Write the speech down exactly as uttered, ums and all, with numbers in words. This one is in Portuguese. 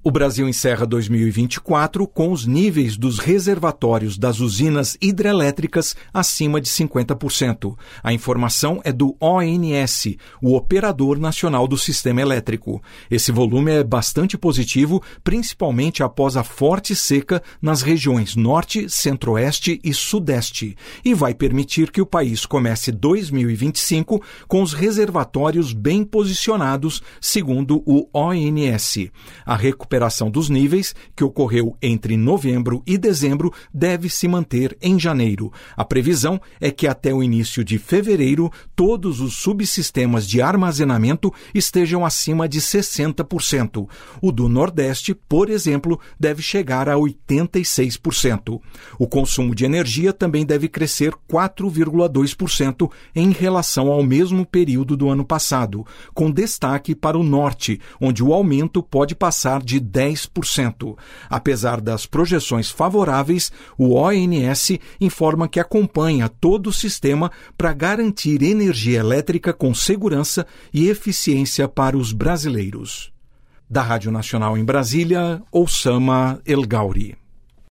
O Brasil encerra dois mil e vinte e quatro com os níveis dos reservatórios das usinas hidrelétricas acima de cinquenta por cento. A informação é do O N S, o Operador Nacional do Sistema Elétrico. Esse volume é bastante positivo, principalmente após a forte seca nas regiões Norte, Centro-Oeste e Sudeste, e vai permitir que o país comece dois mil e vinte e cinco com os reservatórios bem posicionados, segundo o O N S. A recuperação A recuperação dos níveis, que ocorreu entre novembro e dezembro, deve se manter em janeiro. A previsão é que até o início de fevereiro, todos os subsistemas de armazenamento estejam acima de sessenta por cento. O do Nordeste, por exemplo, deve chegar a oitenta e seis por cento. O consumo de energia também deve crescer quatro vírgula dois por cento em relação ao mesmo período do ano passado, com destaque para o Norte, onde o aumento pode passar de dez por cento. Apesar das projeções favoráveis, o O N S informa que acompanha todo o sistema para garantir energia elétrica com segurança e eficiência para os brasileiros. Da Rádio Nacional em Brasília, Oussama El Gauri.